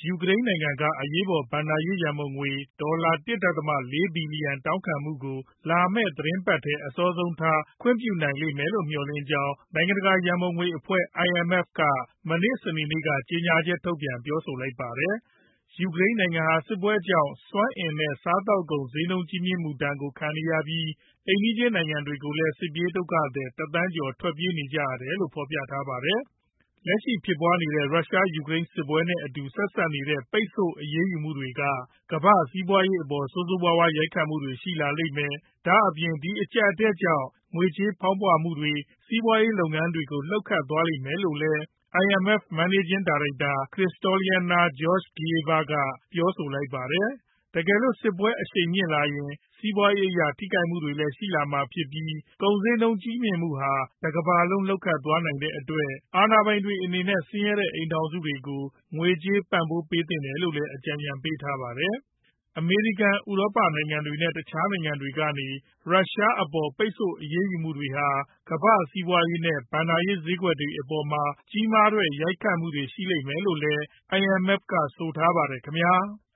ယူကရိန်းနိုင်ငံက အရေးပေါ်ဘဏ္ဍာရေးရန်ပုံငွေ ဒေါ်လာ 1.4 ဘီလီယံတောင်းခံမှုကို လာမယ့်သီတင်းပတ်ထဲ အစောဆုံးထား ခွင့်ပြုနိုင်လိမ့်မယ်လို့ မျှော်လင့်ကြောင်း နိုင်ငံတကာရန်ပုံငွေအဖွဲ့ IMF က မနေ့ စနေနေ့က ကြေညာချက်ထုတ်ပြန်ပြောဆိုလိုက်ပါတယ်။ ယူကရိန်းနိုင်ငံဟာ စစ်ပွဲကြောင့် စွမ်းအင်နဲ့ စားသောက်ကုန် ဈေးနှုန်းကြီးမြင့်မှုဒဏ်ကို ခံနေရပြီး အိမ်နီးချင်းနိုင်ငံတွေကိုလည်း စစ်ပြေးဒုက္ခသည် ၁ သန်းကျော် ထွက်ပြေးနေကြရတယ်လို့ ဖော်ပြထားပါတယ်။ လက်ရှိဖြစ်ပွားနေတဲ့ ရုရှား-ယူကရိန်းစစ်ပွဲနဲ့အတူ ဆက်စပ်နေတဲ့ ပိတ်ဆို့အရေးယူမှုတွေက ကမ္ဘာ့စီးပွားရေးအပေါ် ဆိုးဆိုးရွားရွား ရိုက်ခတ်မှုတွေ ရှိလာလိမ့်မယ်။ ဒါ့အပြင် ဒီအကျပ်အတည်းကြောင့် ငွေကြေးဖောင်းပွမှုတွေ၊ စီးပွားရေးလုပ်ငန်းတွေကို လှုပ်ခတ်သွားလိမ့်မယ်လို့လည်း IMF Managing Director Kristalina Georgieva ကပြောဆိုလိုက်ပါတယ်။ တကယ်လို့ စစ်ပွဲအရှိန်မြင့်လာရင် စီးပွားရေးအရ ထိခိုက်မှုတွေလည်း ရှိလာမှာဖြစ်ပြီး ကုန်ဈေးနှုန်းကြီးမြင့်မှုဟာ တကမ္ဘာလုံး လှုပ်ခတ်သွားနိုင်တဲ့အတွက် အာဏာပိုင်တွေအနေနဲ့ ဆင်းရဲတဲ့အိမ်ထောင်စုတွေကို ငွေကြေးပံ့ပိုးပေးသင့်တယ်လို့လည်း အကြံဉာဏ်ပေးထားပါတယ်။ အမေရိကန်၊ ဥရောပနိုင်ငံတွေနဲ့ တခြားနိုင်ငံတွေကနေ ရုရှားအပေါ် ပိတ်ဆို့အရေးယူမှုတွေဟာ ကမ္ဘာ့စီးပွားရေးနဲ့ ဘဏ္ဍာရေးဈေးကွက်တွေအပေါ်မှာ ကြီးမားတဲ့ရိုက်ခတ်မှုတွေ ရှိလိမ့်မယ်လို့လည်း IMF ကဆိုထားပါတယ်ခင်ဗျာ။